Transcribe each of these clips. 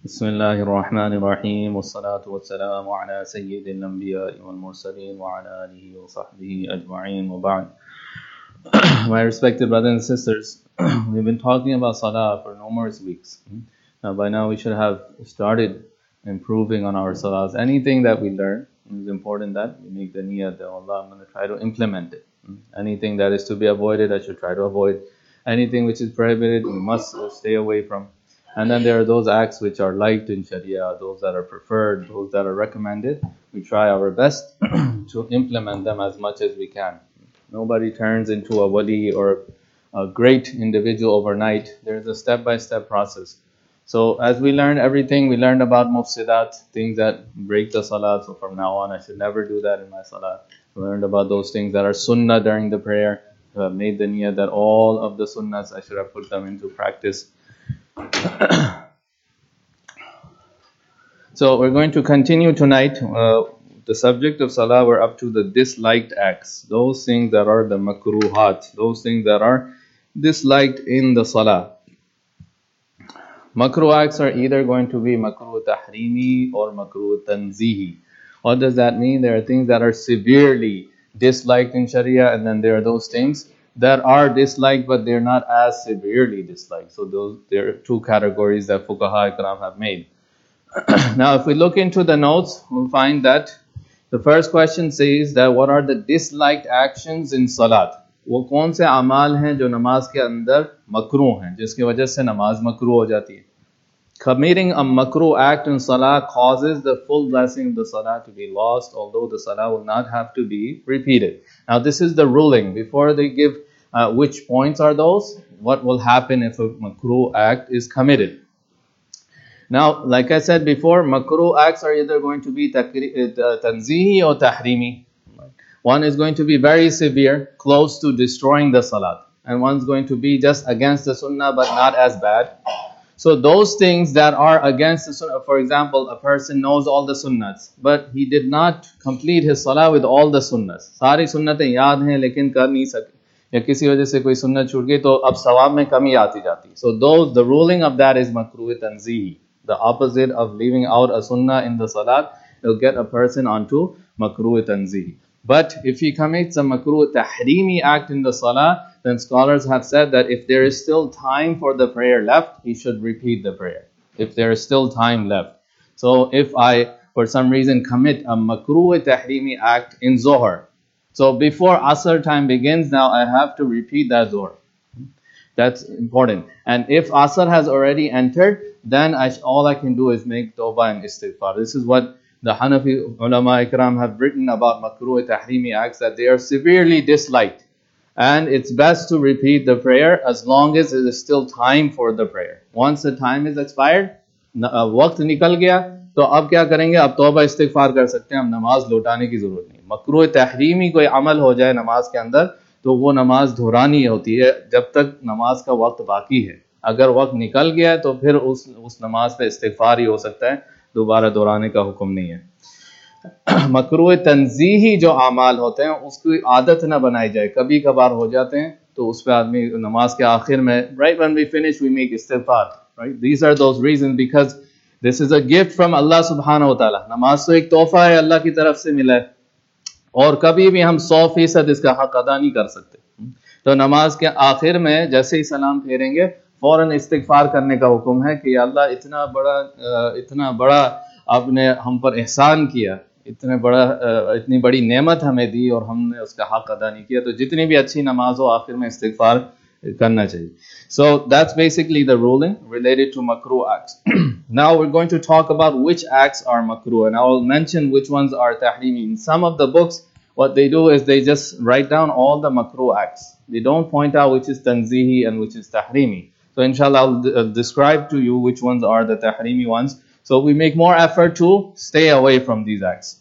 بسم الله الرحمن الرحيم والصلاة والسلام على سيد الأنبياء والمرسلين وعلى آله وصحبه أجمعين وبعد. My respected brothers and sisters, we've been talking about Salah for numerous weeks. By now we should have started improving on our Salahs. Anything that we learn, it's important that we make the niyyah that Allah, I'm going to try to implement it. Anything that is to be avoided, I should try to avoid. Anything which is prohibited, we must stay away from. And then there are those acts which are liked in Sharia, those that are preferred, those that are recommended. We try our best to implement them as much as we can. Nobody turns into a wali or a great individual overnight. There's a step-by-step process. So as we learned everything, we learned about mufsidat, things that break the salat. So from now on, I should never do that in my salat. We learned about those things that are sunnah during the prayer. I made the niyyah that all of the sunnahs, I should have put them into practice. So we're going to continue tonight. The subject of salah, we're up to the disliked acts. Those things that are the makruhat. Those things that are disliked in the salah. Makruh acts are either going to be makruh tahrimi or makruh tanzihi. What does that mean? There are things that are severely disliked in Sharia, and then there are those things that are disliked, but they're not as severely disliked. So there are two categories that fuqaha ikram have made. Now, if we look into the notes, we'll find that the first question says that what are the disliked actions in salat? वो कौन से अमाल हैं जो नमाज के अंदर मकरूह हैं, जिसकी वजह से नमाज मकरूह हो जाती है? Committing a makruh act in salah causes the full blessing of the salah to be lost, although the salah will not have to be repeated. Now, this is the ruling. Before they give which points are those, what will happen if a makruh act is committed. Now, like I said before, makruh acts are either going to be tanzihi or tahrimi. One is going to be very severe, close to destroying the salat, and one's going to be just against the sunnah but not as bad. So those things that are against the sunnah, for example, a person knows all the sunnahs, but he did not complete his salah with all the sunnahs. सारी सुन्नतें याद हैं लेकिन कर नहीं सके, या किसी वजह से कोई सुन्नत छूट गई तो अब सवाब में कमी आती जाती. So the ruling of that is makruh tanzihi. The opposite of leaving out a sunnah in the salat will get a person onto makruh tanzihi. But if he commits a makruh tahrimi act in the salah, then scholars have said that if there is still time for the prayer left, he should repeat the prayer. If there is still time left. So if I, for some reason, commit a makruh tahrimi act in Zohar, so before Asr time begins, now I have to repeat that Zohar. That's important. And if Asr has already entered, then all I can do is make tawbah and istighfar. This is what the Hanafi ulama ikram have written about makruh tahrimi acts, that they are severely disliked. And it's best to repeat the prayer as long as there is still time for the prayer. Once the time is expired, वक्त निकल गया, तो अब क्या करेंगे? अब तौबा इस्तिगफार कर सकते हैं, अब नमाज लौटाने की जरूरत नहीं. मकरूह तहरीमी कोई अमल हो जाए नमाज के अंदर, तो वो नमाज दोहरानी होती है जब तक नमाज का वक्त बाकी है. अगर वक्त निकल गया है तो फिर उस नमाज पे इस्तिगफार ही हो सकता है, दोबारा दोहराने का हुक्म नहीं है. मकरूह तंजीही जो अमाल होते हैं उसकी आदत ना बनाई जाए. कभी कभार हो जाते हैं तो उस पर आदमी नमाज के आखिर में, right when we finish we make istighfar, right? These are those reasons, because this is a gift from Allah subhanahu wa ta'ala. नमाज तो एक तोहफा है, अल्लाह की तरफ से मिला है, और कभी भी हम 100% इसका हक अदा नहीं कर सकते. तो नमाज के आखिर में जैसे ही सलाम फेरेंगे, फौरन इस्तिगफार करने का हुक्म है कि अल्लाह इतना बड़ा आपने हम पर एहसान किया, इतनी बड़ी नेमत हमें दी और हमने उसका हक अदा नहीं किया. तो जितनी भी अच्छी नमाज हो, आखिर में इस्तिगफार करना चाहिए. So that's basically the ruling related to makruh acts. Now we're going to talk about which acts are makruh, and I will mention which ones are tahrimi. In some of the books, what they do is they just write down all the makruh acts. They don't point out which is tanzihi and which is tahrimi. So inshallah I'll describe to you which ones are the tahrimi ones. So we make more effort to stay away from these acts.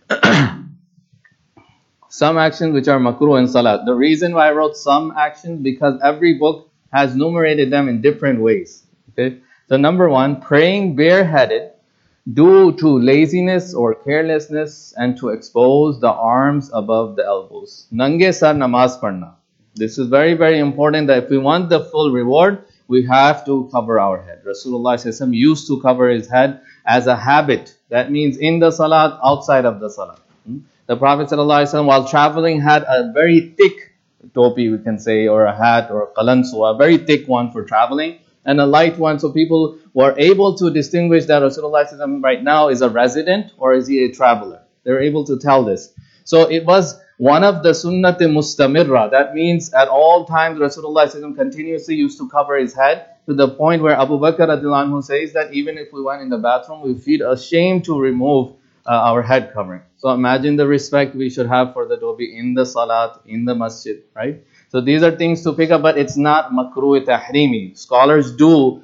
Some actions which are makruh in salat. The reason why I wrote some actions, because every book has enumerated them in different ways. Okay. So number one, praying bareheaded due to laziness or carelessness and to expose the arms above the elbows. Nange sar namaz padna. This is very, very important, that if we want the full reward, we have to cover our head. Rasulullah SAW used to cover his head as a habit. That means in the salat, outside of the salat. The Prophet ﷺ, while traveling, had a very thick topi, we can say, or a hat, or a qalansu, a very thick one for traveling, and a light one, so people were able to distinguish that Rasulullah ﷺ right now is a resident or is he a traveler. They were able to tell this. So it was one of the sunnat mustamirra. That means at all times Rasulullah ﷺ continuously used to cover his head, to the point where Abu Bakr radhiyallahu anhu says that even if we went in the bathroom, we feel ashamed to remove our head covering. So imagine the respect we should have for the topi in the salat, in the masjid, right? So these are things to pick up, but it's not makruh tahrimi. Scholars do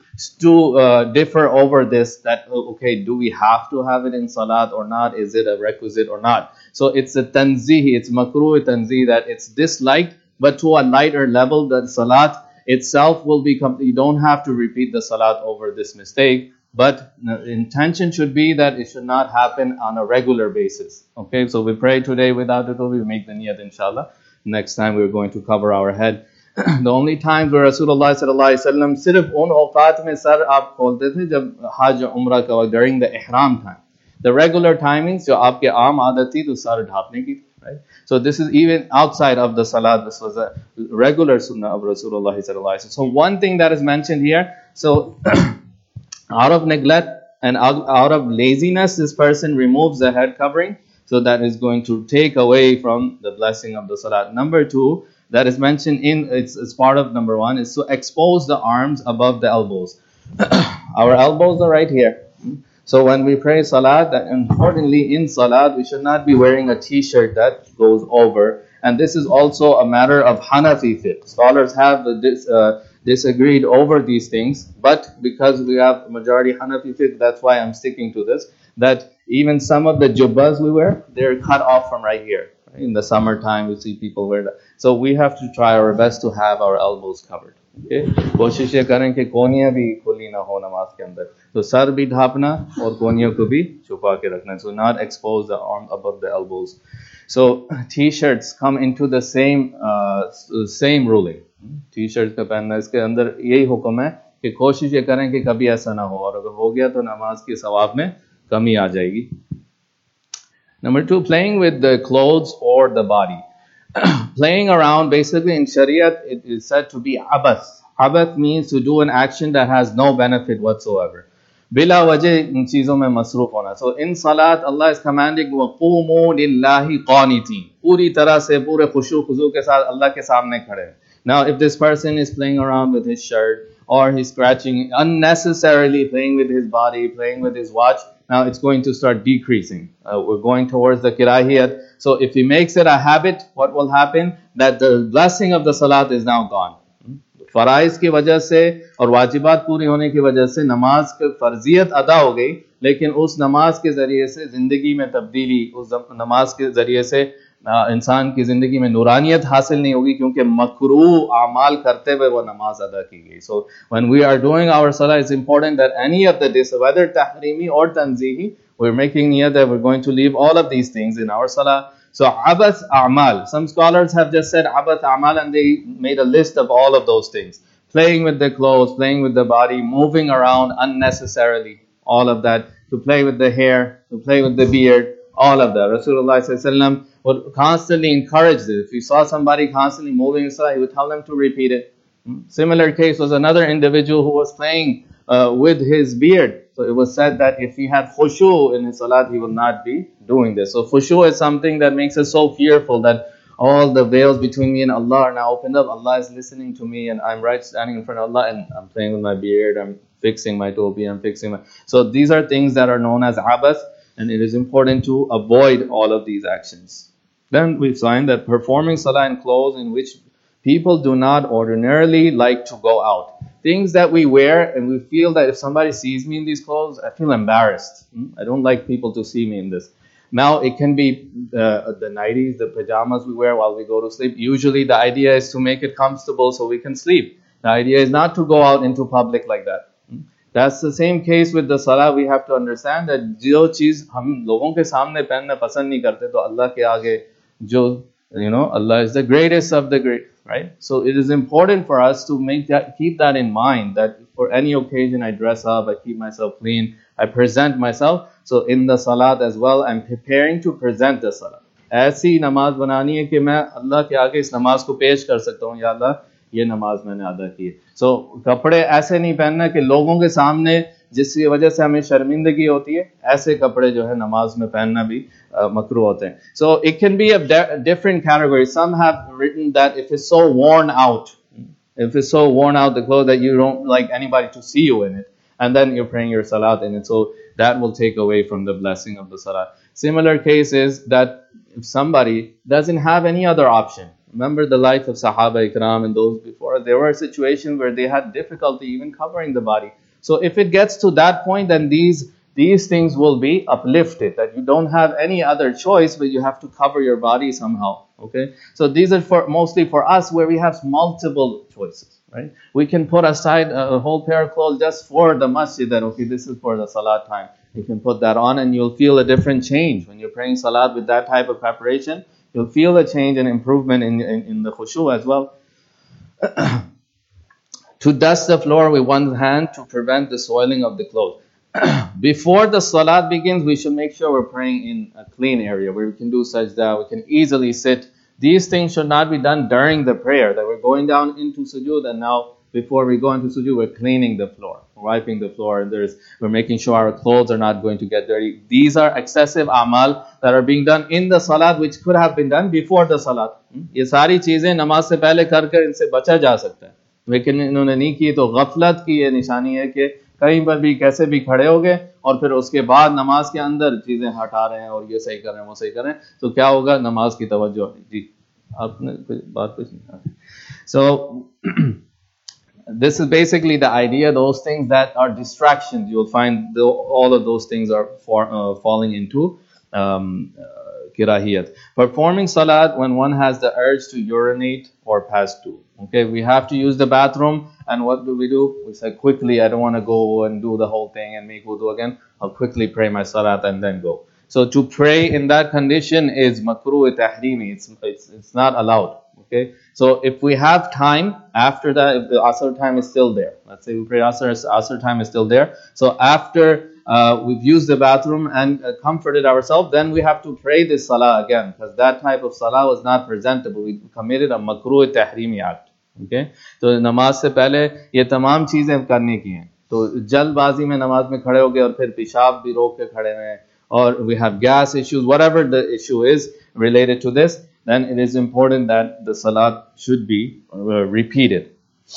differ over this, that okay, do we have to have it in salat or not? Is it a requisite or not? So it's a tanzih, it's makruh tanzih, that it's disliked, but to a lighter level, that salat itself will become, you don't have to repeat the salat over this mistake. But the intention should be that it should not happen on a regular basis. Okay, so we pray today without the topi, we make the niyat inshallah. Next time we're going to cover our head. The only times where Rasulullah sallallahu alaihi wasallam sirf un awqat mein sar aap kholte the jab hajj umrah ka, during the ihram time. The regular timings jo aapke aam aadat thi to sar dhapne ki, right? So this is even outside of the salat. This was a regular sunnah of Rasulullah sallallahu alaihi wasallam. So one thing that is mentioned here, so out of neglect and out of laziness, this person removes the head covering. So that is going to take away from the blessing of the salat. Number two, that is mentioned in, it's part of number one, is to expose the arms above the elbows. Our elbows are right here. So when we pray salat, that importantly in salat, we should not be wearing a t-shirt that goes over. And this is also a matter of Hanafi fiqh. Scholars have disagreed over these things, but because we have majority Hanafi fiqh, that's why I'm sticking to this, that even some of the jubbas we wear, they're cut off from right here. In the summertime, we see people wear that. So we have to try our best to have our elbows covered. Okay? कोशिश ये करें कि कोनियाँ भी खुली ना हो नमाज के अंदर. तो सर भी ढापना और कोनियों को भी छुपा के रखना. So not expose the arm above the elbows. So t-shirts come into the same ruling. T-shirts का पहनना, इसके अंदर यही हुक्म है कि कोशिश ये करें कि कभी ऐसा ना हो, और अगर हो गया तो नमाज के सवाब में कमी आ जाएगी. Number two, playing with the clothes or the body. Playing around, basically in Shariat, it is said to be abath. Abath means to do an action that has no benefit whatsoever. Bila wajh in cheezon mein masroof hona. So in salat, Allah is commanding, وَقُومُوا لِلَّهِ قَانِتِينَ. Puri tarah se, pure khushu khuzu ke saath Allah ke saamne khade. Now, if this person is playing around with his shirt, or he's scratching, unnecessarily playing with his body, playing with his watch, now it's going to start decreasing. We're going towards the kirahiyat. So if he makes it a habit, what will happen? That the blessing of the salat is now gone. फराइज की वजह से और वाजिबात पूरी होने की वजह से नमाज की फर्जियत अदा हो गई, लेकिन उस नमाज के ज़रिए से ज़िंदगी में तब्दीली, उस नमाज के ज़रिए से इंसान की ज़िंदगी में नूरानियत हासिल नहीं होगी, क्योंकि मकरूह आमाल करते हुए वो नमाज अदा की गई. So when we are doing our salah, it's important that any of the days, whether tahrimi or tanzihi, we're making niyat that we're going to leave all of these things in our salah. So abath a'mal, some scholars have just said abath a'mal, and they made a list of all of those things. Playing with the clothes, playing with the body, moving around unnecessarily, all of that, to play with the hair, to play with the beard, all of that. Rasulullah ﷺ would constantly encourage this. If he saw somebody constantly moving aside, he would tell them to repeat it. Similar case was another individual who was playing with his beard. So it was said that if he had khushu in his salat, he will not be doing this. So khushu is something that makes us so fearful that all the veils between me and Allah are now opened up. Allah is listening to me, and I'm right standing in front of Allah, and I'm playing with my beard, I'm fixing my topi, I'm fixing my... So these are things that are known as abath, and it is important to avoid all of these actions. Then we find that performing salah in clothes in which people do not ordinarily like to go out. Things that we wear and we feel that if somebody sees me in these clothes, I feel embarrassed. I don't like people to see me in this. Now it can be the nighties, the pajamas we wear while we go to sleep. Usually the idea is to make it comfortable so we can sleep. The idea is not to go out into public like that. That's the same case with the salah. We have to understand that जो चीज़ हम लोगों के सामने पहनना पसंद नहीं करते, तो Allah के आगे जो, Allah is the greatest of the great. right? So it is important for us to keep that in mind, that for any occasion I dress up, I keep myself clean, I present myself. So in the salat as well, I'm preparing to present the salat. ऐसी नमाज बनानी है कि मैं अल्लाह के आगे इस नमाज को पेश कर सकता हूँ, या अल्लाह ये नमाज मैंने अदा की है. So कपड़े ऐसे नहीं पहनना कि लोगों के सामने जिसकी वजह से हमें शर्मिंदगी होती है, ऐसे कपड़े जो है नमाज में पहनना भी मकरूह होते हैं. So it can be a different category. Some have written that if it's so worn out, the clothes that you don't like anybody to see you in it, and then you're praying your salat in it, so that will take away from the blessing of the salat. Similar case is that if somebody doesn't have any other option. Remember the life of Sahaba Ikram and those before. There were situations where they had difficulty even covering the body. So if it gets to that point, then these things will be uplifted, that you don't have any other choice, but you have to cover your body somehow. Okay, so these are mostly for us where we have multiple choices, right? We can put aside a whole pair of clothes just for the masjid, that okay, this is for the salat time. You can put that on and you'll feel a different change. When you're praying salat with that type of preparation, you'll feel a change and improvement in the khushu as well. To dust the floor with one hand to prevent the soiling of the clothes. Before the salat begins, we should make sure we're praying in a clean area where we can do sajda, we can easily sit. These things should not be done during the prayer, that we're going down into sujood and now before we go into sujood, we're cleaning the floor, wiping the floor, and we're making sure our clothes are not going to get dirty. These are excessive amal that are being done in the salat, which could have been done before the salat. ये सारी चीजें नमाज से पहले कर इनसे बचा जा सकता है, लेकिन इन्होंने नहीं की. तो गफलत की ये निशानी है कि कहीं पर भी कैसे भी खड़े हो गए और फिर उसके बाद नमाज के अंदर चीजें हटा रहे हैं और ये सही कर रहे हैं, वो सही कर रहे हैं, तो क्या होगा, नमाज की तवज्जो. जी आपने बात कुछ नहीं. So this is basically the idea. Those things that are distractions, you'll find all of those things are falling into kirahiyat. Performing salat when one has the urge to urinate or pass stool. Okay, we have to use the bathroom, and what do? We say quickly, I don't want to go and do the whole thing and make wudu again. I'll quickly pray my salat and then go. So to pray in that condition is makruh tahrimi. It's not allowed. Okay, so if we have time after that, if the asr time is still there, let's say we pray asr time is still there, so after we've used the bathroom and comforted ourselves, then we have to pray this salah again, because that type of salah was not presentable. We committed a makruh tahrimi act. Okay, तो नमाज से पहले ये तमाम चीजें करने की हैं, तो जल्दबाजी में नमाज में खड़े हो गए और फिर पेशाब भी रोक के खड़े हैं, or we have gas issues, whatever the issue is related to this, then it is important that the salat should be repeated.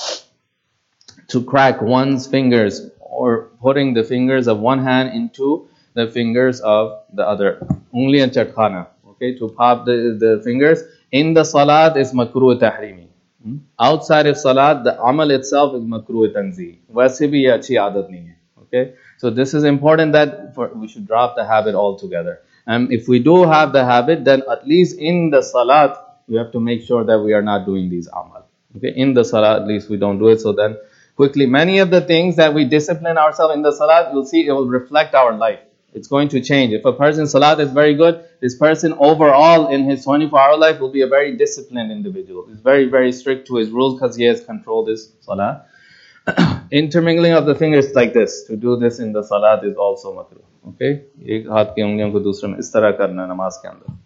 To crack one's fingers or putting the fingers of one hand into the fingers of the other. Ungliyan chatkhana. Okay, to pop the fingers in the salat is makruh tahrimi. Outside of salat, the amal itself is makruh tanzih. वैसे भी ये अच्छी आदत नहीं है. Okay, so this is important that we should drop the habit altogether. And if we do have the habit, then at least in the salat, we have to make sure that we are not doing these amal. Okay, in the salat, at least we don't do it. So then, quickly, many of the things that we discipline ourselves in the salat, you'll see it will reflect our life. It's going to change. If a person's salat is very good, this person overall in his 24-hour life will be a very disciplined individual. He's very, very strict to his rules because he has controlled his salat. Intermingling of the fingers like this, to do this in the salat is also makruh. Okay, एक हाथ की उंगलियों को दूसरे में इस तरह करना नमाज के अंदर.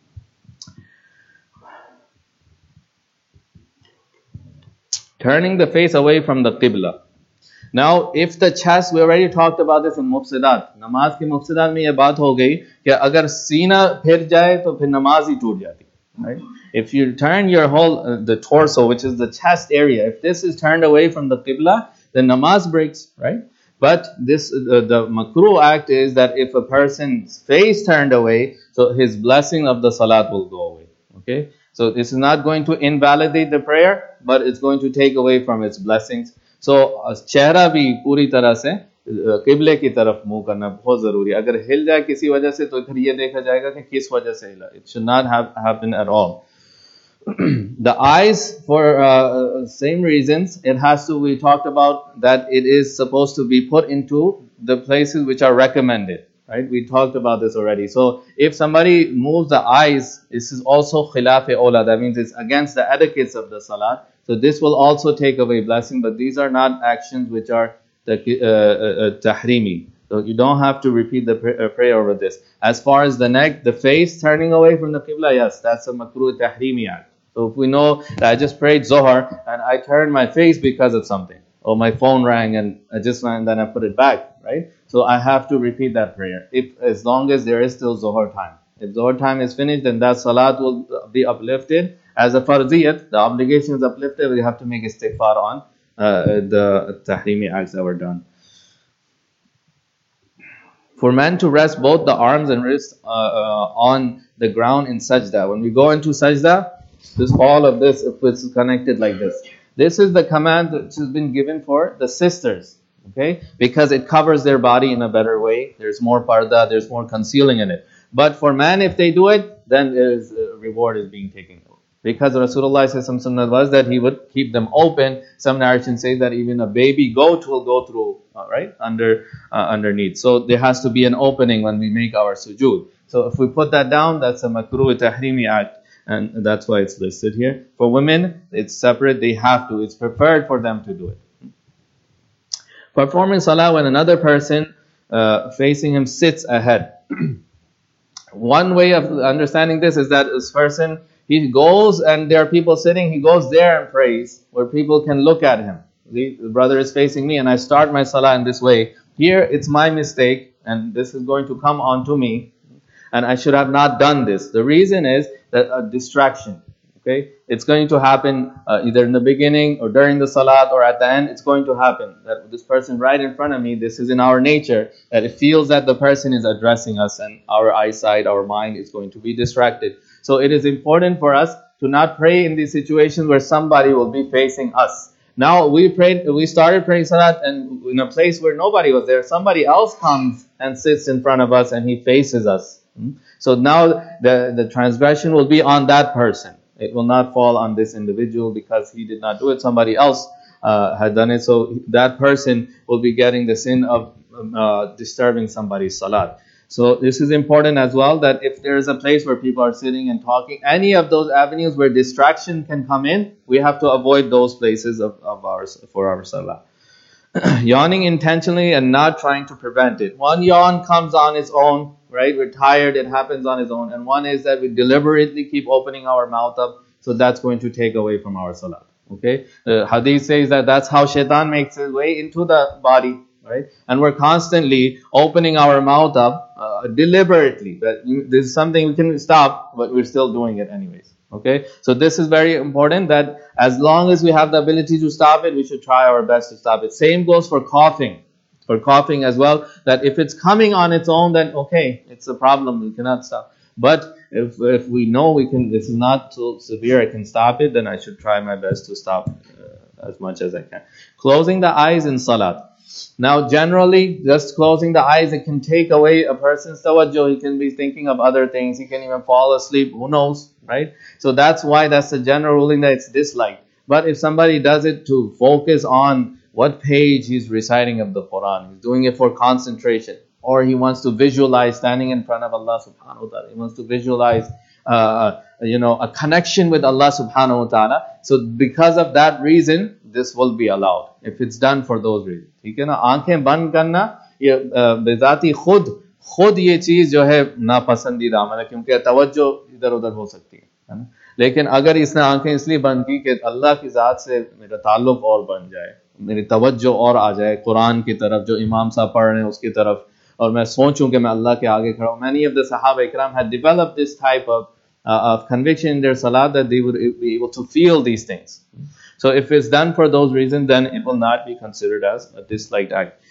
Turning the face away from the qibla. Now, if the chest, we already talked about this in mufsidat. नमाज के mufsidat में ये बात हो गई कि अगर सीना फिर जाए तो फिर नमाज ही टूट जाती. Right? If you turn your whole the torso, which is the chest area, if this is turned away from the qibla, then namaz breaks, right? But this the makruh act is that if a person's face turned away, so his blessing of the salat will go away. Okay, so this is not going to invalidate the prayer, but it's going to take away from its blessings. So चेहरा भी पूरी तरह से किबले की तरफ मुंह करना बहुत जरूरी है. अगर हिल जाए किसी वजह से तो फिर ये देखा जाएगा कि किस वजह से हिला. It should not happen at all. The eyes, for same reasons, it has to, we talked about that it is supposed to be put into the places which are recommended. right? We talked about this already. So if somebody moves the eyes, this is also khilaf awla. That means it's against the etiquettes of the salat. So this will also take away blessing, but these are not actions which are the tahrimi. So you don't have to repeat the prayer over this. As far as the neck, the face turning away from the qibla, yes, that's a makruh tahrimi act. So if we know that I just prayed Zohar and I turned my face because of something, or my phone rang and then I put it back, right? So I have to repeat that prayer as long as there is still Zohar time. If Zohar time is finished, then that salat will be uplifted as a fardiyat. The obligation is uplifted. We have to make istighfar on the tahrimi acts that were done. For man to rest both the arms and wrists on the ground in sajda. When we go into sajda, all of this is connected like this. This is the command that has been given for the sisters, okay? Because it covers their body in a better way. There's more parda, there's more concealing in it. But for man, if they do it, then reward is being taken. Because Rasulullah SAW was that he would keep them open. Some narrations say that even a baby goat will go through, right, underneath. So there has to be an opening when we make our sujood. So if we put that down, that's a makruh tahrimi act. And that's why it's listed here. For women, it's separate. They have to. It's preferred for them to do it. Performing salah when another person facing him sits ahead. One way of understanding this is that this person, he goes and there are people sitting, he goes there and prays where people can look at him. The brother is facing me and I start my salah in this way. Here it's my mistake and this is going to come onto me and I should have not done this. The reason is that a distraction. Okay, it's going to happen either in the beginning or during the salat or at the end. It's going to happen that this person right in front of me, this is in our nature, that it feels that the person is addressing us and our eyesight, our mind is going to be distracted. So it is important for us to not pray in these situations where somebody will be facing us. Now we started praying salat and in a place where nobody was there, somebody else comes and sits in front of us and he faces us. So now the transgression will be on that person. It will not fall on this individual because he did not do it. Somebody else had done it. So that person will be getting the sin of disturbing somebody's salat. So this is important as well, that if there is a place where people are sitting and talking, any of those avenues where distraction can come in, we have to avoid those places of ours for our salah. Yawning intentionally and not trying to prevent it. One yawn comes on its own, right? We're tired, it happens on its own. And one is that we deliberately keep opening our mouth up, so that's going to take away from our salah. Okay? The hadith says that that's how shaitan makes his way into the body, right? And we're constantly opening our mouth up deliberately. This is something we can stop, but we're still doing it anyways. Okay, so this is very important, that as long as we have the ability to stop it, we should try our best to stop it. Same goes for coughing. For coughing as well, that if it's coming on its own, then okay, it's a problem, we cannot stop. But if we know this is not so severe, I can stop it, then I should try my best to stop as much as I can. Closing the eyes in salat. Now generally, just closing the eyes, it can take away a person's tawajjuh. He can be thinking of other things, he can even fall asleep, who knows, right? So that's why that's the general ruling that it's disliked. But if somebody does it to focus on what page he's reciting of the Quran, he's doing it for concentration, or he wants to visualize standing in front of Allah subhanahu wa ta'ala, he wants to visualize a connection with Allah subhanahu wa ta'ala. So because of that reason, this will be allowed if it's done for those reasons. ठीक है ना, आंखें बंद करना ये बेजाती खुद ये चीज जो है नापसंदीदा अमल है, क्योंकि तवज्जो इधर उधर हो सकती है ना. लेकिन अगर इसने आंखें इसलिए बंद की कि अल्लाह की ज़ात से मेरा ताल्लुक और बन जाए, मेरी तवज्जो और आ जाए कुरान की तरफ, जो इमाम साहब पढ़ रहे हैं उसकी तरफ, और मैं सोचूं कि मैं अल्लाह के आगे खड़ा हूं. Many of the Sahaba Ikram had developed this type of conviction in their salat, that they would be able to feel these things. So if it's done for those reasons, then it will not be considered as a disliked act.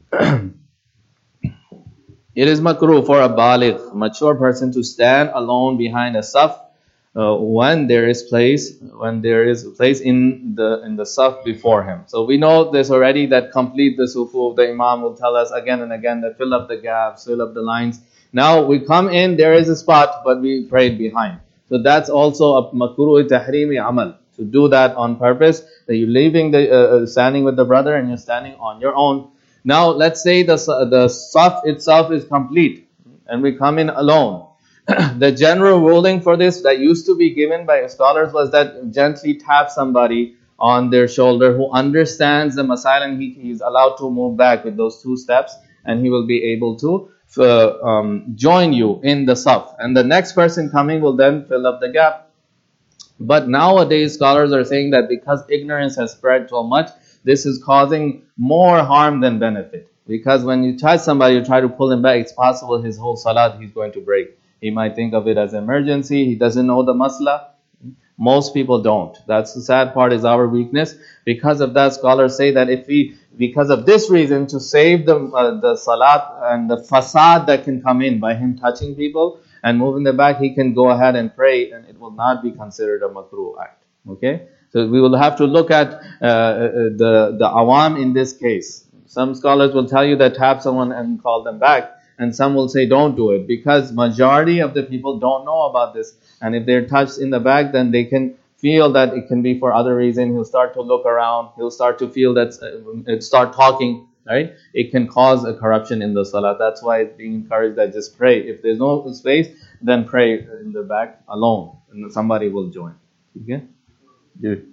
It is makruh for a baligh, mature person, to stand alone behind a saf when there is place in the saf before him. So we know this already, that complete the sufu. The imam will tell us again and again that fill up the gaps, fill up the lines. Now we come in, there is a spot, but we prayed behind. So that's also a makruh tahrimi amal. To do that on purpose, that you're leaving the standing with the brother and you're standing on your own. Now let's say the saf itself is complete and we come in alone. The general ruling for this that used to be given by scholars was that gently tap somebody on their shoulder who understands the masail, and he's allowed to move back with those 2 steps, and he will be able to join you in the saf, and the next person coming will then fill up the gap. But nowadays scholars are saying that because ignorance has spread so much, this is causing more harm than benefit, because when you touch somebody, you try to pull him back, it's possible his whole salat he's going to break. He might think of it as emergency. He doesn't know the masla. Most people don't. That's the sad part, is our weakness. Because of that, scholars say that if we, because of this reason, to save the salat and the fasad that can come in by him touching people and moving them back, he can go ahead and pray, and it will not be considered a makruh act. Okay? So we will have to look at the awam in this case. Some scholars will tell you that tap someone and call them back, and some will say don't do it, because majority of the people don't know about this, and if they're touched in the back, then they can feel that it can be for other reason. He'll start to look around, he'll start to feel that start talking, right? It can cause a corruption in the salah. That's why it's being encouraged that just pray. If there's no space, then pray in the back alone, and somebody will join. Okay? Good.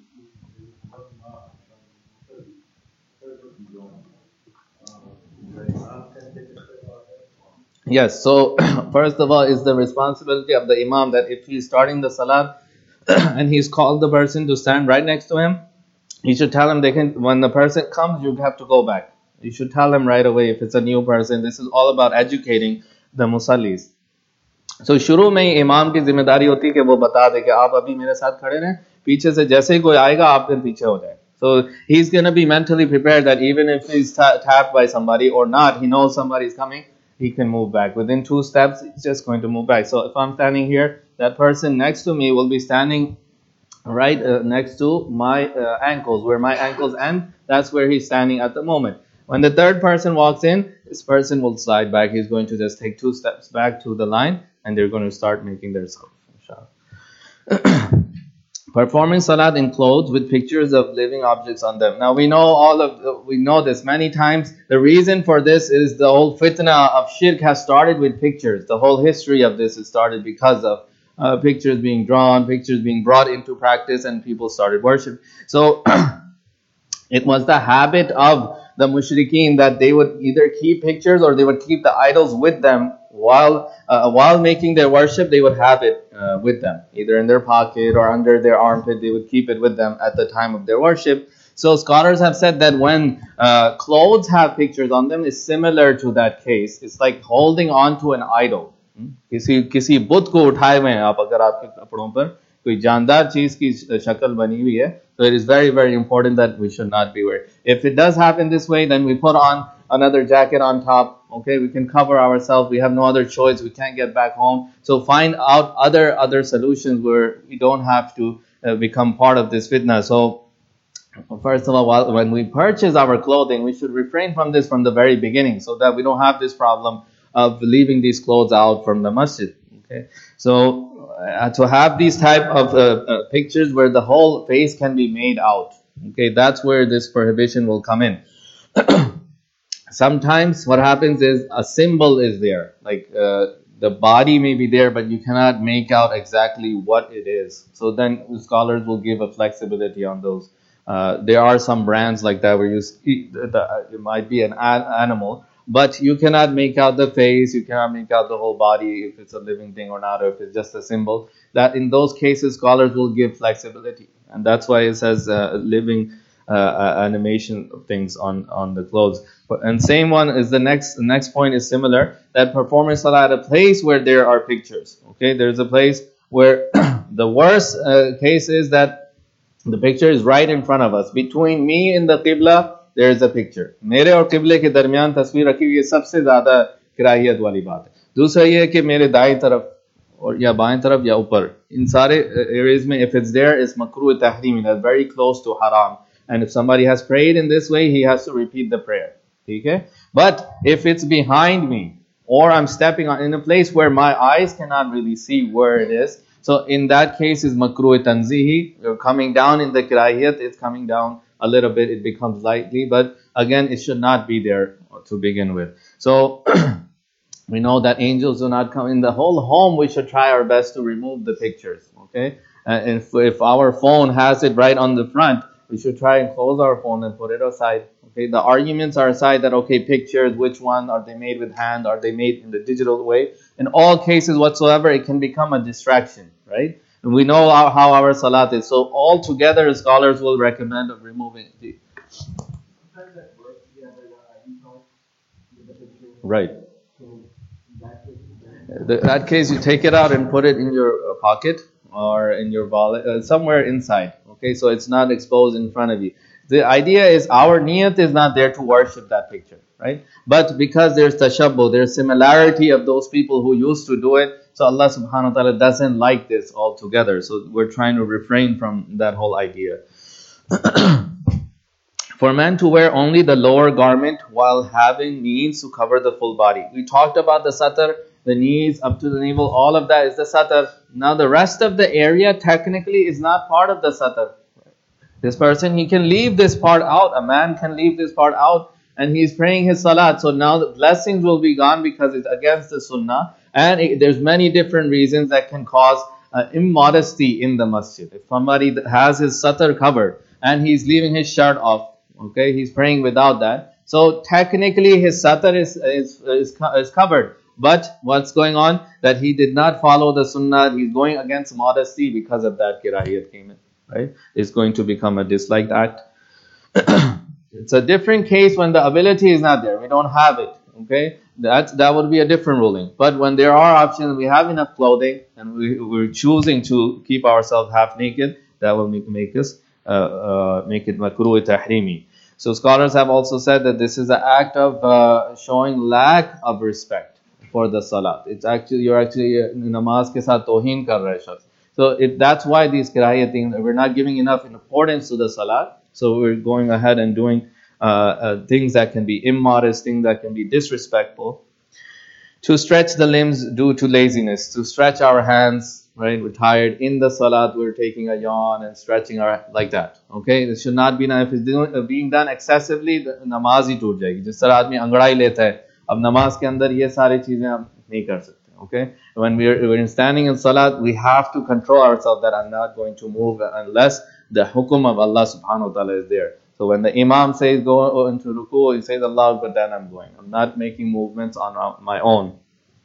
Yes, so first of all, it's the responsibility of the imam that if he's starting the salat and he's called the person to stand right next to him, he should tell him when the person comes, you have to go back. You should tell them right away if it's a new person. This is all about educating the musallis. So शुरू में ही इमाम की जिम्मेदारी होती है कि वो बता दे कि आप अभी मेरे साथ खड़े रहें, पीछे से जैसे ही कोई आएगा आप फिर पीछे हो जाए. So he's going to be mentally prepared that even if he's tapped by somebody or not, he knows somebody is coming, he can move back. Within 2 steps, he's just going to move back. So if I'm standing here, that person next to me will be standing right next to my ankles, where my ankles end. That's where he's standing at the moment. When the third person walks in, this person will slide back. He's going to just take 2 steps back to the line, and they're going to start making their saf, inshallah. Performing salat in clothes with pictures of living objects on them. Now we know this many times. The reason for this is the whole fitna of shirk has started with pictures. The whole history of this is started because of pictures being drawn, pictures being brought into practice, and people started worship. So it was the habit of the mushrikeen that they would either keep pictures or they would keep the idols with them while making their worship. They would have it with them, either in their pocket or under their armpit. They would keep it with them at the time of their worship. So scholars have said that when clothes have pictures on them, is similar to that case. It's like holding on to an idol. किसी बुत को उठाए हुए हैं आप, अगर आपके कपड़ों पर कोई जानदार चीज की शक्ल बनी हुई है, so it is very, very important that we should not be wearing. If it does happen this way, then we put on another jacket on top. Okay, we can cover ourselves. We have no other choice. We can't get back home. So find out other solutions where we don't have to become part of this fitna. So first of all, when we purchase our clothing, we should refrain from this from the very beginning, so that we don't have this problem of leaving these clothes out from the masjid. Okay, so to have these type of pictures where the whole face can be made out, okay, that's where this prohibition will come in. Sometimes what happens is a symbol is there, like the body may be there, but you cannot make out exactly what it is. So then the scholars will give a flexibility on those. There are some brands like that where it might be an animal, but you cannot make out the face, you cannot make out the whole body, if it's a living thing or not, or if it's just a symbol. That in those cases, scholars will give flexibility, and that's why it says living animation of things on the clothes. And same one is the next point is similar, that performing salah at a place where there are pictures. Okay, there's a place where the worst case is that the picture is right in front of us. Between me and the qibla, there is a picture. मेरे और क़िबले के दरमियान तस्वीर रखी हुई है, सबसे ज़्यादा कराहियत वाली बात है. दूसरा ये है कि मेरे दाएं तरफ और या बाएं तरफ या ऊपर, इन सारे areas में, if it's there, it's makruh tahrim, that's very close to haram. And if somebody has prayed in this way, he has to repeat the prayer. Okay? But if it's behind me, or I'm stepping on in a place where my eyes cannot really see where it is, so in that case is makruh tanzihi. You're coming down in the karahiyat, it's coming down a little bit, it becomes lightly. But again, it should not be there to begin with. So we know that angels do not come in the whole home. We should try our best to remove the pictures. Okay, and if our phone has it right on the front, we should try and close our phone and put it aside. Okay, the arguments are aside that, okay, pictures, which one, are they made with hand, are they made in the digital way? In all cases whatsoever, it can become a distraction, right? And we know how our salat is. So altogether, scholars will recommend of removing the. Right. In that case, you take it out and put it in your pocket or in your wallet, somewhere inside. Okay, so it's not exposed in front of you. The idea is our niyat is not there to worship that picture, right? But because there's tashabbuh, there's similarity of those people who used to do it, so Allah subhanahu wa ta'ala doesn't like this altogether. So we're trying to refrain from that whole idea. For men to wear only the lower garment while having means to cover the full body. We talked about the satar, the knees up to the navel, all of that is the satar. Now the rest of the area technically is not part of the satar. This person, he can leave this part out. A man can leave this part out and he's praying his salat. So now the blessings will be gone because it's against the sunnah. And there's many different reasons that can cause immodesty in the masjid. If somebody has his satar covered and he's leaving his shirt off, okay, he's praying without that. So technically his satar is covered. But what's going on? That he did not follow the sunnah. He's going against modesty because of that kirahiyat came in. Right? It's going to become a disliked act. It's a different case when the ability is not there. We don't have it. Okay, that would be a different ruling. But when there are options, we have enough clothing, and we're choosing to keep ourselves half naked, that will make us make it makruh tahrimi. So scholars have also said that this is an act of showing lack of respect for the salat. It's actually you're actually namaz ke saath toheen kar rahe shakhs. So if that's why these kirahiyat things, we're not giving enough importance to the salat. So we're going ahead and doing things that can be immodest, things that can be disrespectful. To stretch the limbs due to laziness, to stretch our hands, right? We're tired in the salat, we're taking a yawn and stretching our like that. Okay, this should not be done. If it's being done excessively, the namaz hi toot jayegi. Jis tarah aadmi angadai leta hai, ab namaz ke andar ye sari cheezein hum nahi kar sakte. Okay, when we're standing in salat, we have to control ourselves that I'm not going to move unless the hukum of Allah subhanahu wa ta'ala is there. So when the imam says go into ruku, he says Allah, but then I'm going. I'm not making movements on my own.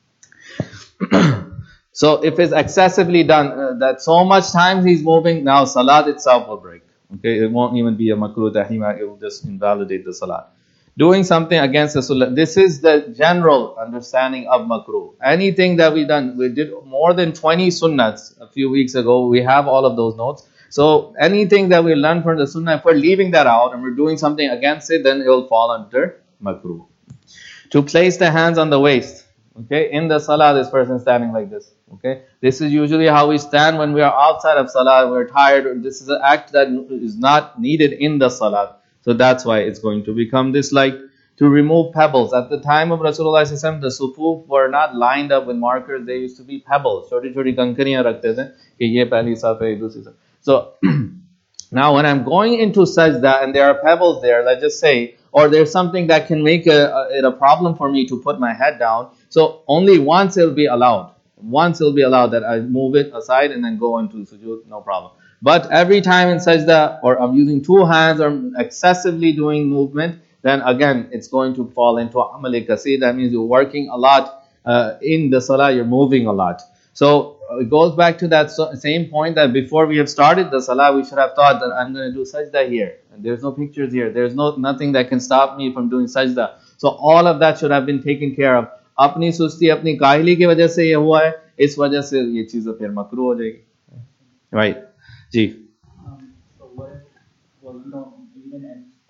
So if it's excessively done, that so much time he's moving, now salat itself will break. Okay, it won't even be a makruh tahrima, it will just invalidate the salat. Doing something against the sunnah. This is the general understanding of makruh. Anything that we did more than 20 sunnahs a few weeks ago. We have all of those notes. So anything that we learn from the sunnah, if we're leaving that out and we're doing something against it, then it will fall under makruh. To place the hands on the waist. Okay, in the salah, this person standing like this. Okay, this is usually how we stand when we are outside of salah. We're tired. This is an act that is not needed in the salah. So that's why it's going to become disliked. To remove pebbles. At the time of Rasulullah SAW, the sufuf were not lined up with markers. They used to be pebbles. Choti choti kankariyan rakhte the ki ye pehli saf hai, dusri saf. So now when I'm going into sajda and there are pebbles there, let's just say, or there's something that can make it a problem for me to put my head down. So only once it will be allowed. Once it will be allowed that I move it aside and then go into sujood, no problem. But every time in sajda, or I'm using two hands or excessively doing movement, then again it's going to fall into amali kasir. That means you're working a lot in the salah, you're moving a lot. So it goes back to that same point that before we have started the salah, we should have thought that I'm going to do sajda here. And there's no pictures here. There's nothing that can stop me from doing sajda. So all of that should have been taken care of. अपनी सुस्ती अपनी काहिली की वजह से ये हुआ है, इस वजह से ये चीज़ें फिर मकरूह हो जाएगी. Right. Ji. So what if, well, even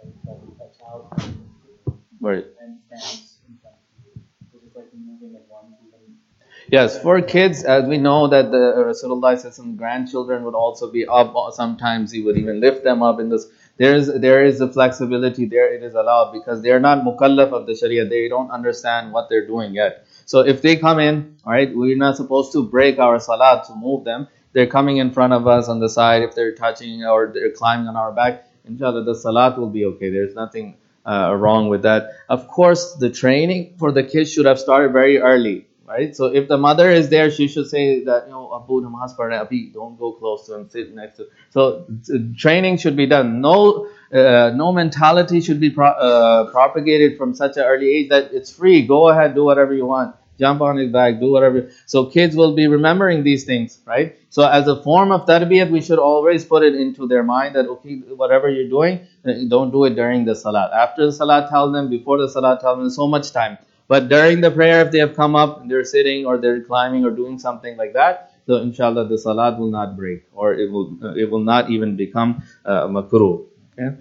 a child Right. and stands in front of you, because it's like moving at once, even. Yes, for kids, as we know that the Rasulullah grandchildren would also be up. Sometimes he would even lift them up in this. There is a flexibility there. It is allowed because they are not mukallaf of the Sharia. They don't understand what they're doing yet. So if they come in, all right, we're not supposed to break our salat to move them. They're coming in front of us on the side. If they're touching or they're climbing on our back, inshallah the salat will be okay. There's nothing wrong with that. Of course, the training for the kids should have started very early, right? So if the mother is there, she should say that, Abu namaz padh rahe, Abhi, don't go close to him, sit next to him. So training should be done. No mentality should be propagated from such an early age that it's free. Go ahead, do whatever you want. Jump on his back, do whatever. So kids will be remembering these things, right? So as a form of tarbiyat, we should always put it into their mind that, okay, whatever you're doing, don't do it during the salat. After the salat, tell them. Before the salat, tell them. So much time. But during the prayer, if they have come up and they're sitting or they're climbing or doing something like that, so inshallah the salat will not break, or it will not even become makruh. Okay.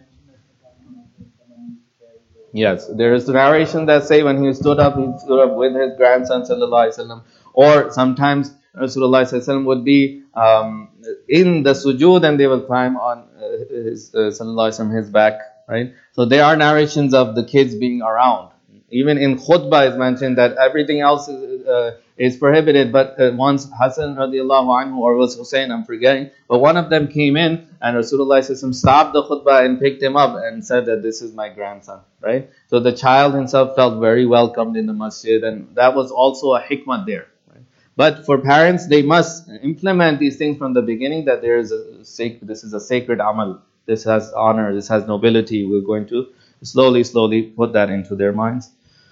Yes, there is a narration that say when he stood up with his grandson sallallahu alaihi wasallam, or sometimes Rasulullah sallallahu alaihi wasallam would be in the sujood and they will climb on his sallallahu alaihi wasallam his back, right? So there are narrations of the kids being around. Even in khutbah is mentioned that everything else is prohibited, but once Hassan radiallahu anhu, or was Hussein, I'm forgetting, but one of them came in and Rasulullah stopped the khutbah and picked him up and said that this is my grandson, right? So the child himself felt very welcomed in the masjid, and that was also a hikmah there. Right? But for parents, they must implement these things from the beginning, that there is this is a sacred amal, this has honor, this has nobility. We're going to slowly put that into their minds.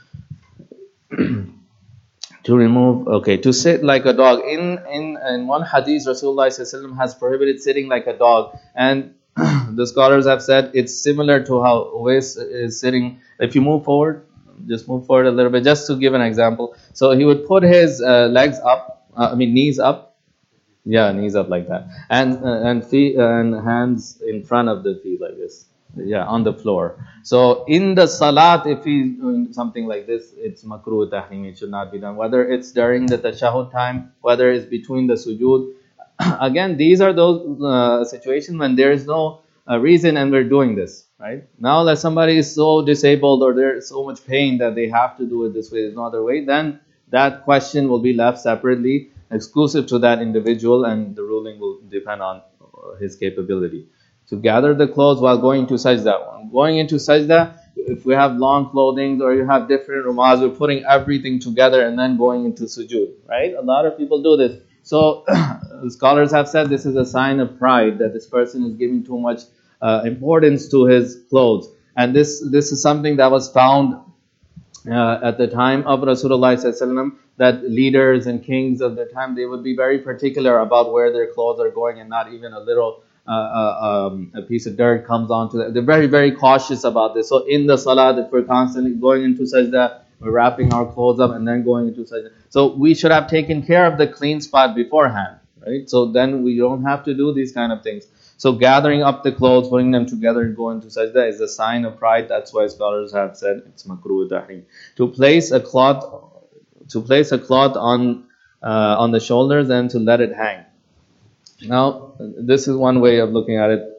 To sit like a dog. In one hadith, Rasulullah has prohibited sitting like a dog, and the scholars have said it's similar to how Uwais is sitting. If you just move forward a little bit, just to give an example. So he would put his legs up, knees up, knees up like that, and feet and hands in front of the feet like this. On the floor. So in the salat, if he's doing something like this, it's makruh tahrim. It should not be done. Whether it's during the tashahhud time, whether it's between the sujood. Again, these are those situations when there is no reason and we're doing this, right? Now that somebody is so disabled or there's so much pain that they have to do it this way, there's no other way, then that question will be left separately, exclusive to that individual, and the ruling will depend on his capability. To gather the clothes while going to sajda. Going into sajda, if we have long clothing or you have different rumaz, we're putting everything together and then going into sujood, right? A lot of people do this. So scholars have said this is a sign of pride, that this person is giving too much importance to his clothes. And this is something that was found at the time of Rasulullah sallallahu alaihi wasallam, that leaders and kings of the time, they would be very particular about where their clothes are going, and not even a little a piece of dirt comes onto that. They're very, very cautious about this. So in the salat, if we're constantly going into sajda, we're wrapping our clothes up and then going into sajda. So we should have taken care of the clean spot beforehand, right? So then we don't have to do these kind of things. So gathering up the clothes, putting them together and going to sajda is a sign of pride. That's why scholars have said it's makruh tahrim. To place a cloth on the shoulders and to let it hang. Now, this is one way of looking at it.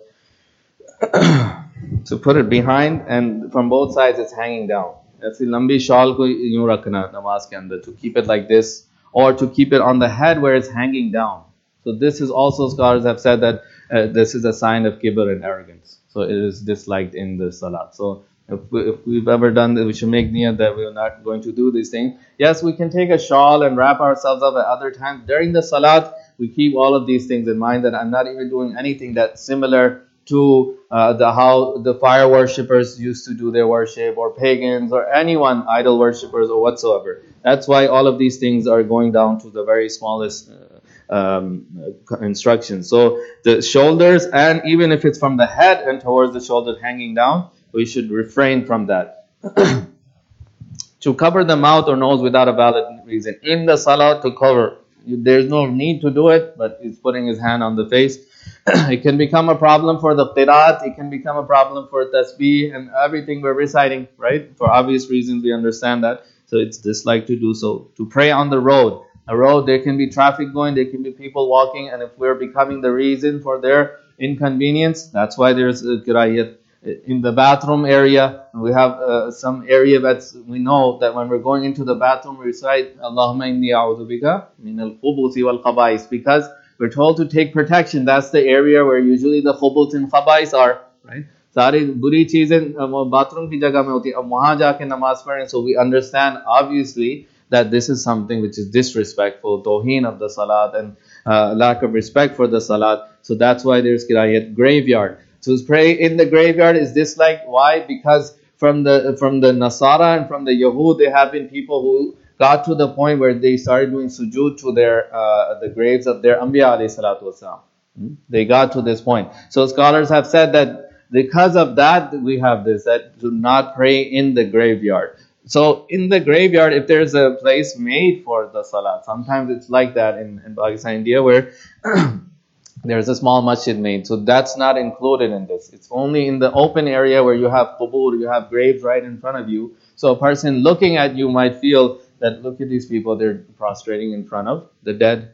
To put it behind, and from both sides it's hanging down. ऐसी लंबी shawl को यूं रखना नमाज के अंदर, to keep it like this, or to keep it on the head where it's hanging down. So this is also, scholars have said that this is a sign of kibr and arrogance. So it is disliked in the salat. So if we've ever done that, we should make niyat that we are not going to do these things. Yes, we can take a shawl and wrap ourselves up at other times. During the salat, we keep all of these things in mind, that I'm not even doing anything that's similar to how the fire worshippers used to do their worship, or pagans, or anyone, idol worshippers or whatsoever. That's why all of these things are going down to the very smallest instructions. So the shoulders, and even if it's from the head and towards the shoulders hanging down, we should refrain from that. To cover the mouth or nose without a valid reason. In the salah, to cover. There's no need to do it, but he's putting his hand on the face. It can become a problem for the qiraat, it can become a problem for tasbih and everything we're reciting, right? For obvious reasons, we understand that. So it's disliked to do so. To pray on the road. A road, there can be traffic going, there can be people walking, and if we're becoming the reason for their inconvenience, that's why there's kirayat. In the bathroom area, we have some area we know that when we're going into the bathroom, we recite Allahumma inni a'udhu bika min al-khubuthi wal khaba'is, because we're told to take protection. That's the area where usually the khubuth and khaba'is are, right? सारी बुरी चीजें bathroom की जगह में होती है, अब वहां जाके नमाज पढ़ें. So we understand obviously that this is something which is disrespectful, toheen of the salat, and lack of respect for the salat. So that's why there's kirayat. Graveyard. So pray in the graveyard is disliked. Why? Because from the Nasara and from the Yahud, there have been people who got to the point where they started doing sujood to their the graves of their Anbiya alayhi salatu wasalam. They got to this point. So scholars have said that because of that we have this, that do not pray in the graveyard. So in the graveyard, if there's a place made for the salat, sometimes it's like that in Pakistan, India, where there's a small masjid made. So that's not included in this. It's only in the open area where you have qubur, you have graves right in front of you. So a person looking at you might feel that, look at these people, they're prostrating in front of the dead.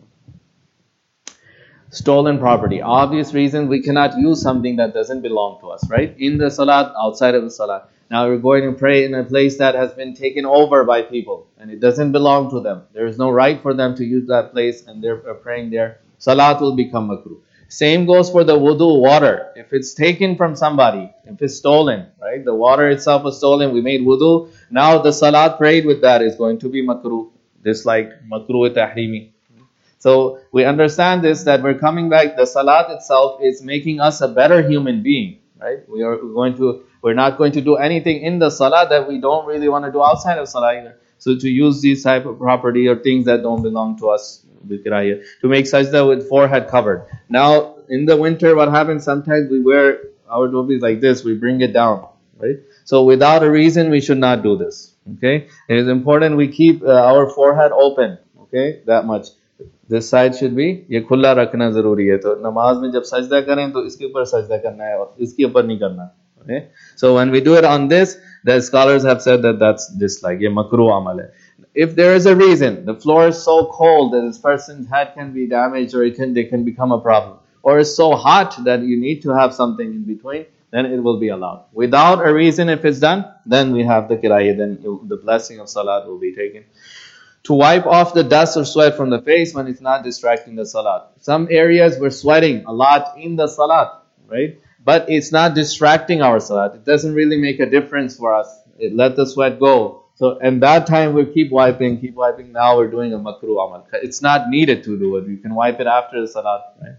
Stolen property. Obvious reason we cannot use something that doesn't belong to us, right? In the salat, outside of the salat. Now we're going to pray in a place that has been taken over by people and it doesn't belong to them. There is no right for them to use that place and they're praying there. Salat will become makruh. Same goes for the wudu water. If it's taken from somebody, if it's stolen, right? The water itself was stolen, we made wudu. Now the salat prayed with that is going to be makruh. This like makruh tahrimi. So we understand this, that we're coming back, the salat itself is making us a better human being, right? We're not going to do anything in the salat that we don't really want to do outside of salat either. So to use these type of property or things that don't belong to us, to make sajda with forehead covered. Now in the winter, what happens, sometimes we wear our dhobis like this, we bring it down, right? So without a reason, we should not do this, okay? It is important we keep our forehead open, okay? That much. This side should be, ये खुला रखना जरूरी है. तो नमाज में जब सजदा करें तो इसके ऊपर सजदा करना है और इसके ऊपर नहीं करना. Okay? So when we do it on this, the scholars have said that that's dislike, ये makruh amal hai. If there is a reason, the floor is so cold that this person's head can be damaged or they can become a problem, or it's so hot that you need to have something in between, then it will be allowed. Without a reason, if it's done, then we have the kirayah, then the blessing of salat will be taken. To wipe off the dust or sweat from the face when it's not distracting the salat. Some areas we're sweating a lot in the salat, right? But it's not distracting our salat. It doesn't really make a difference for us. Let the sweat go. So in that time we keep wiping. Now we're doing a makruh amal. It's not needed to do it. You can wipe it after the salat, right?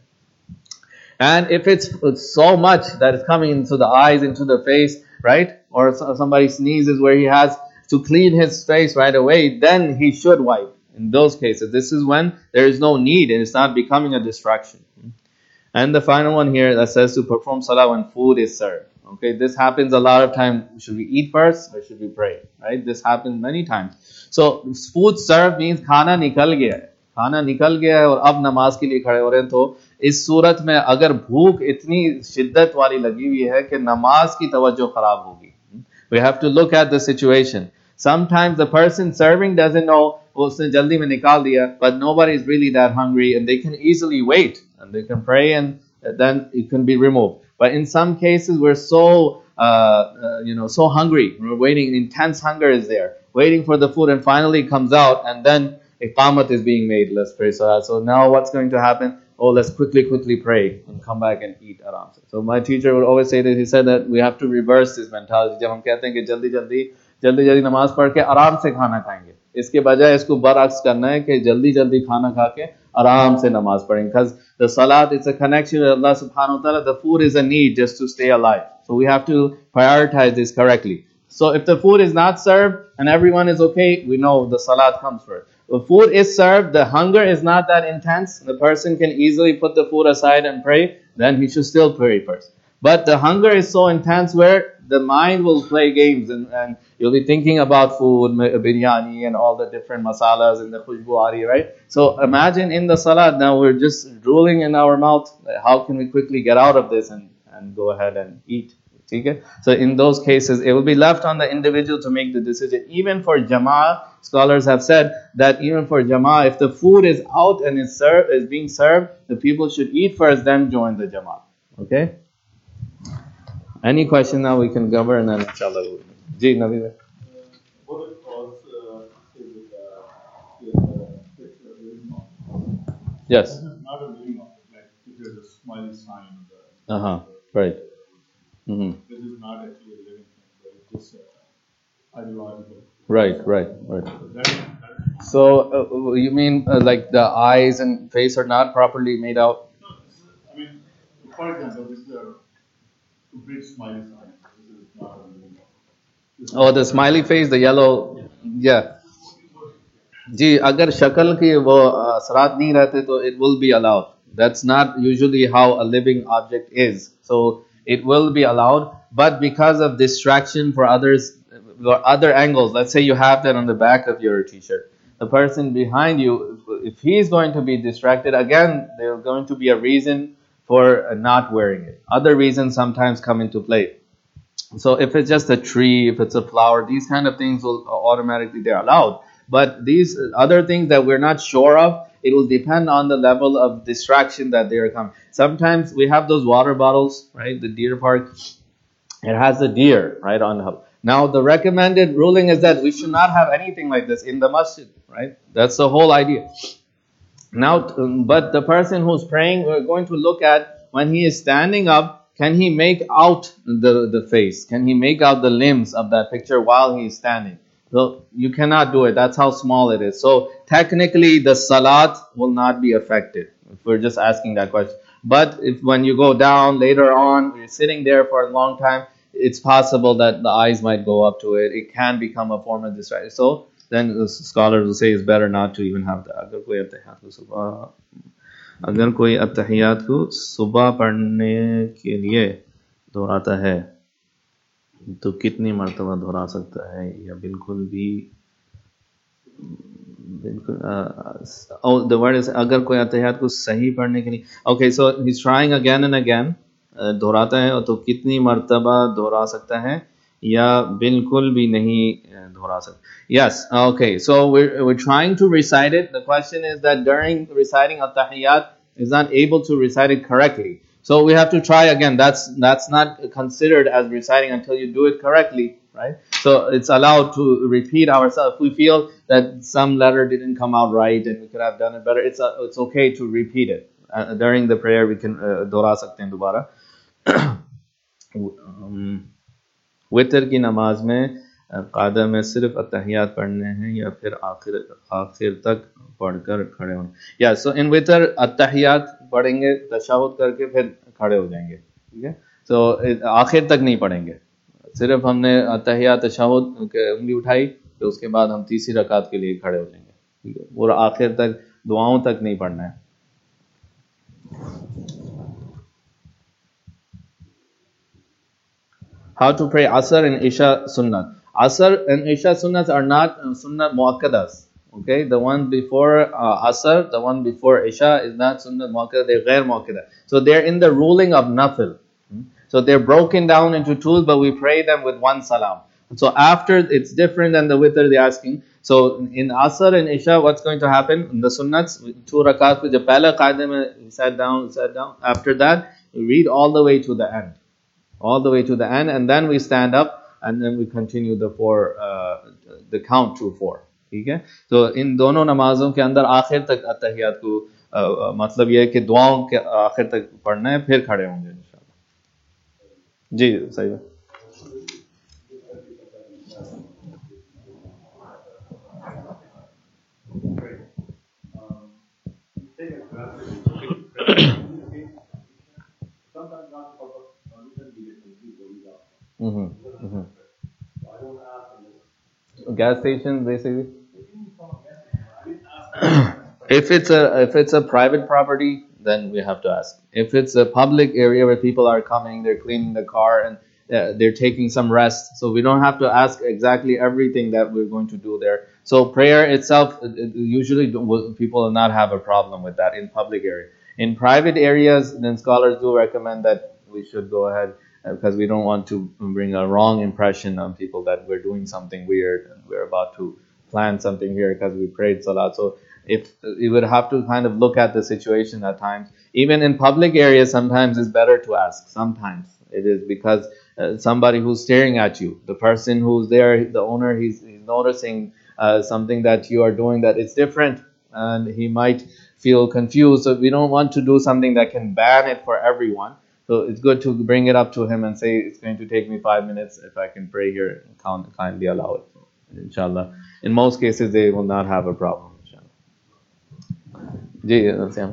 And if it's so much that it's coming into the eyes, into the face, right? Or somebody sneezes where he has to clean his face right away, then he should wipe. In those cases, this is when there is no need and it's not becoming a distraction. And the final one here that says to perform salah when food is served. Okay, this happens a lot of times. Should we eat first or should we pray? Right? This happens many times. So food served means खाना निकल गया है. खाना निकल गया है और अब नमाज के लिए खड़े हो रहे हैं. तो इस सूरत में अगर भूख इतनी शिद्दत वाली लगी हुई है कि नमाज की तवज्जो खराब होगी. We have to look at the situation. Sometimes the person serving doesn't know, उसने जल्दी में निकाल दिया, but nobody is really that hungry and they can easily wait and they can pray and then it can be removed. But in some cases we're so so hungry, we're waiting, intense hunger is there, waiting for the food, and finally it comes out and then iqamat is being made. Let's pray salat. So now what's going to happen? Oh, let's quickly pray and come back and eat aram se. So my teacher would always say that, he said that we have to reverse this mentality. जब हम कहते हैं कि जल्दी नमाज पढ़ के आराम से खाना खाएंगे, इसके बजाय इसको बरअक्स करना है कि जल्दी खाना खा के आराम से नमाज पढ़ेंगे. Because the salat is a connection with Allah subhanahu wa ta'ala. The food is a need just to stay alive. So we have to prioritize this correctly. So if the food is not served and everyone is okay, we know the salat comes first. If food is served, the hunger is not that intense, the person can easily put the food aside and pray, then he should still pray first. But the hunger is so intense where the mind will play games and you'll be thinking about food, biryani and all the different masalas and the khushbu aa rahi hai, right? So imagine in the salat, now we're just drooling in our mouth. How can we quickly get out of this and go ahead and eat? Okay? So in those cases, it will be left on the individual to make the decision. Even for jama'ah, scholars have said that even for jama'ah, if the food is out and is being served, the people should eat first, then join the jama'ah. Okay? Any question now we can cover, and then inshallah. Ji, Nabi. What it was, is living object? Yes. This is not a living object, like it is a smiley sign. Right. Hmm. This is not actually a living thing, but it's just ideological. Right, right, right. So that So you mean like the eyes and face are not properly made out? no, this is, I mean, for example, this is a big smiley sign. This is not a living thing. This is Oh, the smiley face, the yellow. Yeah. जी अगर शक्ल की वो असरात नहीं रहते तो it will be allowed. That's not usually how a living object is. So it will be allowed, but because of distraction for others or other angles, let's say you have that on the back of your t-shirt. The person behind you, if he's going to be distracted, again, there's going to be a reason for not wearing it. Other reasons sometimes come into play. So if it's just a tree, if it's a flower, these kind of things will automatically they're allowed. But these other things that we're not sure of, it will depend on the level of distraction that they are coming. Sometimes we have those water bottles, right? The deer park, it has a deer right on the. Now the recommended ruling is that we should not have anything like this in the masjid, right? That's the whole idea. Now, but the person who's praying, we're going to look at when he is standing up, can he make out the face? Can he make out the limbs of that picture while he is standing? So you cannot do it. That's how small it is. So technically, the salat will not be affected if we're just asking that question. But if when you go down later on, you're sitting there for a long time, it's possible that the eyes might go up to it. It can become a form of distraction. So then the scholars will say it's better not to even have that. अगर कोई अत्तहियात को सुबह पढ़ने के लिए दोहराता है तो कितनी मर्तबा दोहरा सकता है या बिल्कुल भी बिल्कुल oh the word is अगर कोई अत्तहियात को सही पढ़ने के लिए okay so he's trying again and again दोहराता है तो कितनी मर्तबा दोहरा सकता है या बिल्कुल भी नहीं दोहरा सकता. Yes, okay, so we're trying to recite it. The question is that during reciting at-tahiyyat is not able to recite it correctly. So we have to try again. That's not considered as reciting until you do it correctly, right? So it's allowed to repeat ourselves. If we feel that some letter didn't come out right and we could have done it better, it's okay to repeat it. During the prayer we can दोहरा सकते हैं दोबारा. वितर की नमाज में कायदा में सिर्फ अत्तहियात पढ़ने हैं या फिर आखिर तक पढ़कर खड़े होने. या सो इन वितर अत्तहियात पढ़ेंगे तशहुद करके फिर खड़े हो जाएंगे. ठीक है, तो आखिर तक नहीं पढ़ेंगे. सिर्फ हमने अत्तहियात तशहुद उंगली उठाई तो उसके बाद हम तीसरी रकात के लिए खड़े हो जाएंगे. ठीक है, और आखिर तक दुआओं तक नहीं पढ़ना है. How to pray Asr and Isha Sunnat. Asr and Isha Sunnats are not Sunnat Muakkadas. Okay, the one before Asr, the one before Isha is not Sunnat Muakkada, they're Ghair Muakkada. So they're in the ruling of Nafil. So they're broken down into two, but we pray them with one salam. So after, it's different than the witr they're asking. So in Asr and Isha, what's going to happen? In the Sunnats, 2 rakat, jo pehla qaida mein sat down. After that, we read all the way to the end. All the way to the end, and then we stand up, and then we continue the count to 4. ठीक है, तो इन दोनों नमाजों के अंदर आखिर तक अत्तहियात को मतलब ये है कि दुआओं के आखिर तक पढ़ना है, फिर खड़े होंगे इंशाल्लाह. जी सही है. sometimes not for permission needed to see what is up. So I don't ask unless Gas station basically. I didn't ask. If it's a private property, then we have to ask. If it's a public area where people are coming, they're cleaning the car and they're taking some rest, so we don't have to ask exactly everything that we're going to do there. So prayer itself, usually people will not have a problem with that in public area. In private areas, then scholars do recommend that we should go ahead because we don't want to bring a wrong impression on people that we're doing something weird and we're about to plan something here because we prayed salat. So if you would have to kind of look at the situation at times. Even in public areas, sometimes it's better to ask. Sometimes it is because somebody who's staring at you, the person who's there, the owner, he's noticing something that you are doing that it's different, and he might feel confused. So we don't want to do something that can ban it for everyone. So it's good to bring it up to him and say it's going to take me 5 minutes. If I can pray here, kindly allow it. So, inshallah. In most cases, they will not have a problem. Inshallah. Ji, Sam.